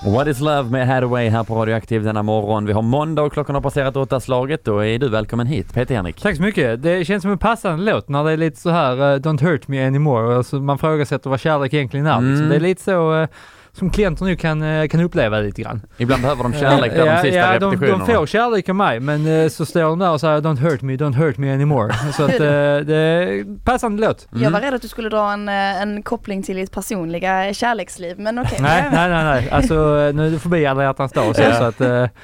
What is Love med Hathaway här på Radioaktiv denna morgon. Vi har måndag och klockan har passerat 8-slaget. Då är du välkommen hit, Peter Henrik. Tack så mycket. Det känns som en passande låt när det är lite så här Don't hurt me anymore. Alltså man frågasätter vad kärlek egentligen är. Det är lite så som klienter nu kan uppleva lite grann. Ibland behöver de kärlek där de sista repetitionerna. De får kärlek av mig, men så står de där och säger don't hurt me anymore. Så att det är passande låt. Jag var rädd att du skulle dra en koppling till ditt personliga kärleksliv, men okej. Nej. Alltså nu är det förbi alla hjärtans dag så att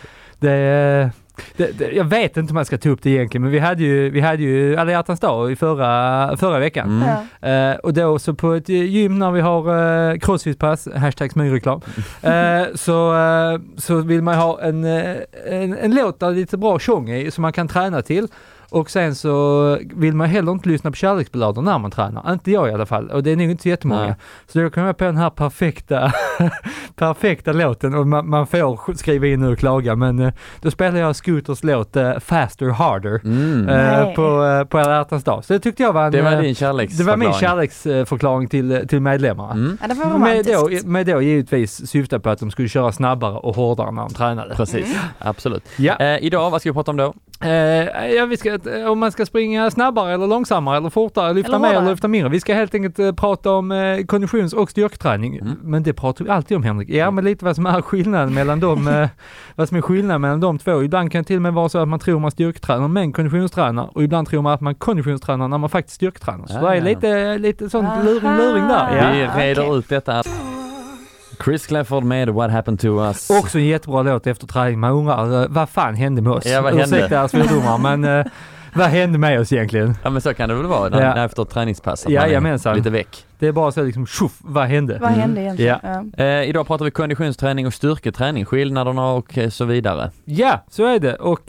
jag vet inte om man ska ta upp det egentligen, men vi hade ju alla hjärtans dag i förra veckan. Och då så på ett gym när vi har crossfit-pass, #smygreklam, så vill man ha en låt där lite bra sång i som man kan träna till. Och sen så vill man heller inte lyssna på kärleksballader när man tränar. Inte jag i alla fall. Och det är nog inte jättemånga. Nej. Så då kommer jag på den här perfekta låten. Och man får skriva in och klaga. Men då spelar jag Scooters låt Faster Harder på alla hjärtans dag. Så det tyckte jag var det var din kärleksförklaring. Det var min kärleksförklaring till medlemmar. Ja, det var romantiskt. Med då givetvis syfta på att de skulle köra snabbare och hårdare när de tränade. Precis, absolut. Ja. Idag, vad ska vi prata om då? Vi ska, om man ska springa snabbare eller långsammare eller fortare, lyfta mer eller lyfta mindre. Vi ska helt enkelt prata om konditions- och styrketräning. Men det pratar vi alltid om, Henrik. Ja, men lite vad som är skillnaden mellan dem, vad som är skillnaden mellan de två. Ibland kan det till och med vara så att man tror man styrketränar men konditionstränar, och ibland tror man att man konditionstränar när man faktiskt styrketränar. Så det är lite sånt luring där. Ja. Vi reder ut detta. Chris Clafford med What Happened to Us. Också en jättebra låt efter träning. Man undrar, vad fan hände med oss? Ja, vad hände? Ursäkta svordomar, men vad hände med oss egentligen? Ja, men så kan det väl vara efter träningspass. Jajamensan. Lite väck. Det är bara så liksom, vad hände? Vad hände egentligen? Ja. Idag pratar vi konditionsträning och styrketräning, skillnaderna och så vidare. Ja, så är det. Och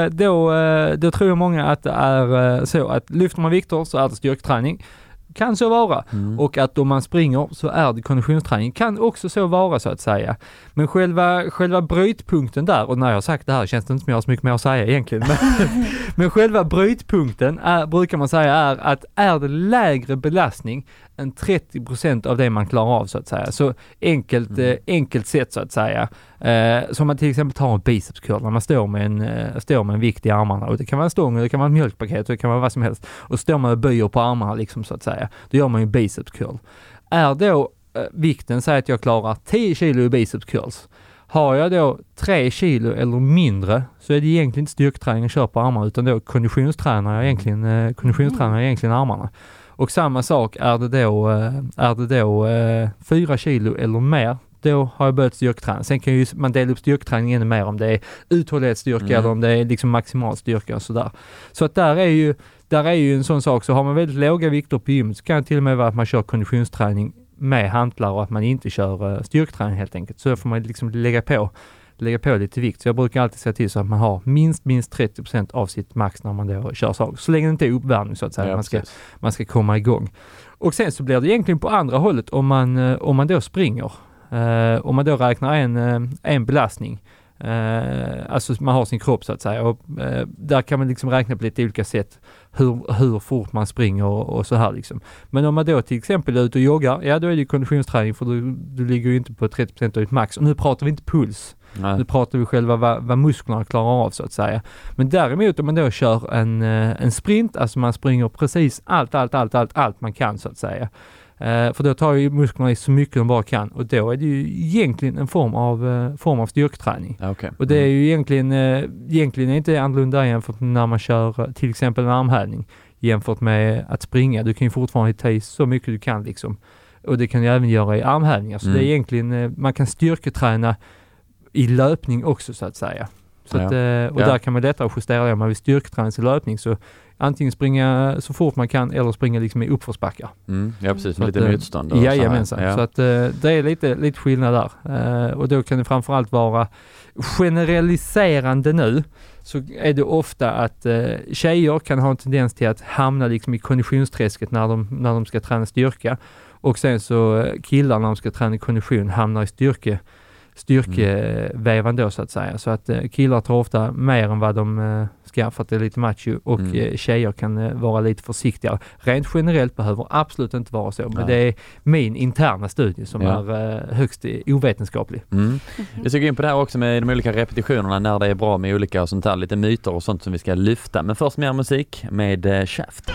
då tror jag många att det är så att lyfter man vikter så är det styrketräning. Kan så vara. Och att om man springer så är det konditionsträning. Kan också så vara, så att säga. Men själva brytpunkten där, och när jag har sagt det här känns det inte som jag har så mycket mer att säga egentligen. Men själva brytpunkten brukar man säga är att är det lägre belastning än 30% av det man klarar av, så att säga. Så enkelt sätt, så att säga. Som man till exempel tar en bicepscurl när man står med en vikt i armarna. Och det kan vara en stång, det kan vara en mjölkpaket, och det kan vara vad som helst. Och står man och böjer på armarna liksom, så att säga. Då gör man ju en bicepscurl. Är då vikten, säger att jag klarar 10 kilo i bicepscurls. Har jag då 3 kilo eller mindre, så är det egentligen inte styrketräning att köra på armarna, utan då konditionstränar jag egentligen armarna. Och samma sak är det då 4 kilo eller mer, då har jag börjat styrketräna. Sen kan ju man dela upp styrketräningen ännu mer om det är uthållighetsstyrka eller om det är liksom maximal styrka och sådär. Så att där är ju en sån sak. Så har man väldigt låga vikter på gymmet, så kan det till och med vara att man kör konditionsträning med hantlar och att man inte kör styrketräning helt enkelt. Så får man liksom lägga på lite vikt. Så jag brukar alltid säga till så att man har minst 30% av sitt max när man då kör saker. Så länge det inte är uppvärmning, så att säga. Ja, man ska komma igång. Och sen så blir det egentligen på andra hållet om man då springer. Om man då räknar en belastning. Alltså man har sin kropp, så att säga. Och där kan man liksom räkna på lite olika sätt hur fort man springer och så här liksom. Men om man då till exempel är ute och joggar, ja, då är det konditionsträning, för du ligger ju inte på 30% av ditt max. Och nu pratar vi inte puls. Nej. Nu pratar vi själva vad musklerna klarar av, så att säga. Men däremot om man då kör en sprint, alltså man springer precis allt man kan, så att säga. För då tar ju musklerna i så mycket de bara kan, och då är det ju egentligen en form av styrketräning. Okay. Och det är ju egentligen inte annorlunda jämfört med när man kör till exempel en armhävning jämfört med att springa. Du kan ju fortfarande ta i så mycket du kan liksom. Och det kan du även göra i armhävningar. Så det är egentligen, man kan styrketräna i löpning också, så att säga. Så att, och där kan man lättare justera det. Om man vill styrketräna i löpning, så antingen springa så fort man kan eller springa liksom i uppförsbackar. Ja, precis. Med lite motstånd. Jajamensan. Ja. Så att det är lite skillnad där. Och då kan det framförallt vara generaliserande nu, så är det ofta att tjejer kan ha en tendens till att hamna liksom i konditionsträsket när de ska träna styrka. Och sen så killar när de ska träna kondition hamnar i styrkevävan då så att säga. Så att killar tar ofta mer än vad de ska för att det är lite macho och tjejer kan vara lite försiktigare. Rent generellt behöver absolut inte vara så, men det är min interna studie som är högst ovetenskaplig. Vi ska gå in på det här också med de olika repetitionerna när det är bra med olika och sånt här, lite myter och sånt som vi ska lyfta. Men först mer musik med Shaft.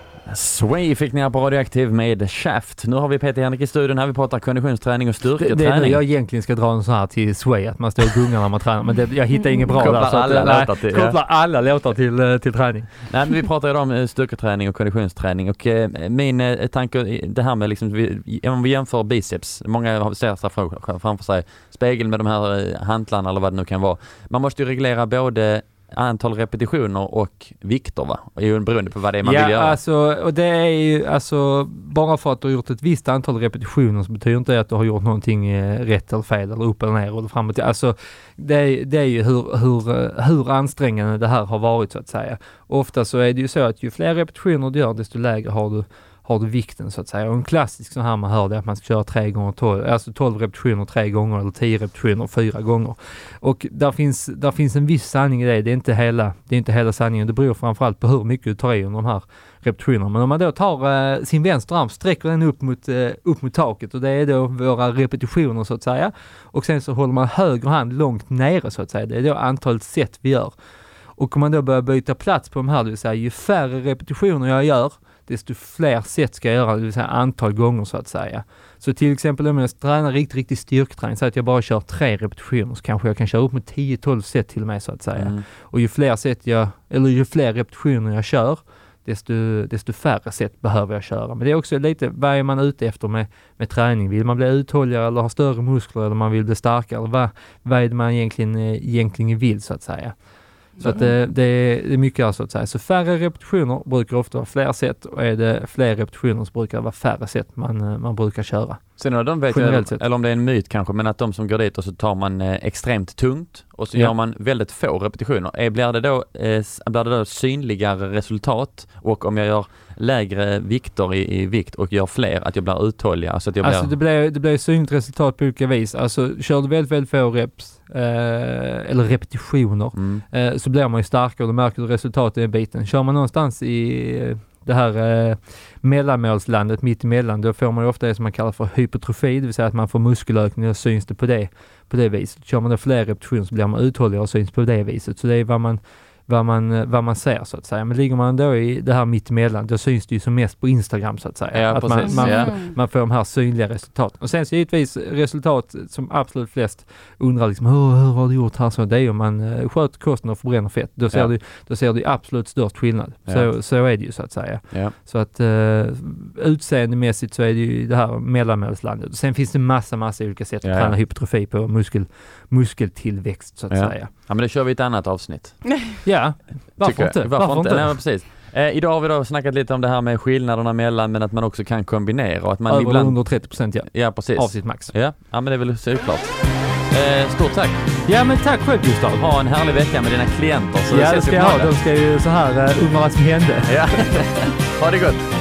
Sway fick ni här på Radioaktiv med Shaft. Nu har vi Peter Henrik i studion här. Vi pratar konditionsträning och styrketräning. Det är nu jag egentligen ska dra en sån här till Sway, att man står och gungar när man tränar. Men jag hittar inget bra där. Kopplar alla låtar till träning. Nej, men vi pratar idag om styrketräning och konditionsträning. Och min tanke, det här med liksom, om vi jämför biceps. Många ser framför sig spegeln med de här hantlarna eller vad det nu kan vara. Man måste ju reglera både antal repetitioner och vikter, va? Beroende på vad det är man vill göra. Alltså, och det är ju alltså, bara för att du har gjort ett visst antal repetitioner så betyder inte det att du har gjort någonting rätt eller fel eller upp eller ner eller framåt. Alltså, det är ju hur ansträngande det här har varit så att säga. Ofta så är det ju så att ju fler repetitioner du gör, desto lägre har du vikten så att säga. Och en klassisk sån här man hör det att man ska köra 3 gånger 12, alltså 12 repetitioner 3 gånger eller 10 repetitioner 4 gånger. Och där finns en viss sanning i det. Det är inte hela sanningen. Det beror framförallt på hur mycket du tar i under de här repetitionerna. Men om man då tar sin vänstra arm, sträcker den upp mot taket, och det är då våra repetitioner så att säga. Och sen så håller man höger hand långt nere så att säga. Det är då antalet set vi gör. Och om man då börjar byta plats på de här, det vill säga ju färre repetitioner jag gör, desto fler set ska jag göra, det vill säga antal gånger så att säga. Så till exempel om jag tränar riktigt styrketräning, så att jag bara kör 3 repetitioner, så kanske jag kan köra upp med 10-12 set till och med så att säga. Och ju fler repetitioner jag kör, desto färre set behöver jag köra. Men det är också lite, vad är man ute efter med träning? Vill man bli uthålligare eller ha större muskler, eller man vill bli starkare, eller vad är det man egentligen vill så att säga. Så att det är mycket här så att säga. Så färre repetitioner brukar ofta vara fler set, och är det fler repetitioner så brukar det vara färre set man brukar köra. Sen de vet eller om det är en myt kanske, men att de som går dit och så tar man extremt tungt och så gör man väldigt få repetitioner. Blir det då synligare resultat, och om jag gör lägre vikter i vikt och gör fler, att jag blir uthållig? Alltså det blir synligt resultat på olika vis. Alltså kör du väldigt få reps eller repetitioner så blir man ju starkare, och då märker du resultatet i biten. Kör man någonstans i det här mellanmålslandet mitt emellan, då får man ju ofta det som man kallar för hypertrofi, det vill säga att man får muskelökning och syns det på det viset. Kör man då fler repetitioner så blir man uthålligare och syns på det viset. Så det är vad man ser så att säga. Men ligger man då i det här mittemellan, då syns det ju som mest på Instagram så att säga. Ja, att man får de här synliga resultaten. Och sen så givetvis resultat som absolut flest undrar liksom, hur har du gjort här? Så det är ju om man sköter kosten och förbränner fett. Då ser du absolut störst skillnad. Ja. Så är det ju så att säga. Ja. Så att utseendemässigt så är det ju det här mellanmålslandet. Sen finns det massa olika sätt att träna hypertrofi på muskeltillväxt så att säga. Ja, men det kör vi ett annat avsnitt. Ja, varför inte? Nej, precis. Idag har vi då snackat lite om det här med skillnaderna mellan, men att man också kan kombinera. Och att man ibland under 30% ja, precis. Av sitt max. Ja, men det är väl såklart. Stort tack. Ja, men tack själv Gustav. Ha en härlig vecka med dina klienter. Så det ska jag ha. De ska ju så här undra vad som hände. Ja. Ha det gott.